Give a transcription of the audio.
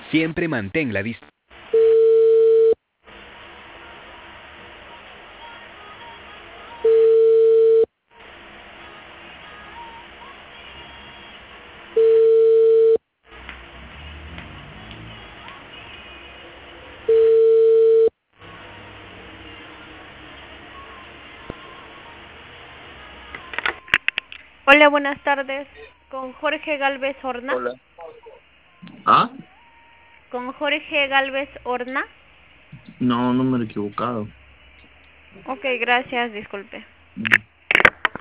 Siempre mantén la distancia. Hola, buenas tardes. Con Jorge Galvez Horna. Hola. ¿Ah? Con Jorge Galvez Horna. No, no me he equivocado. Ok, gracias, disculpe. Mm.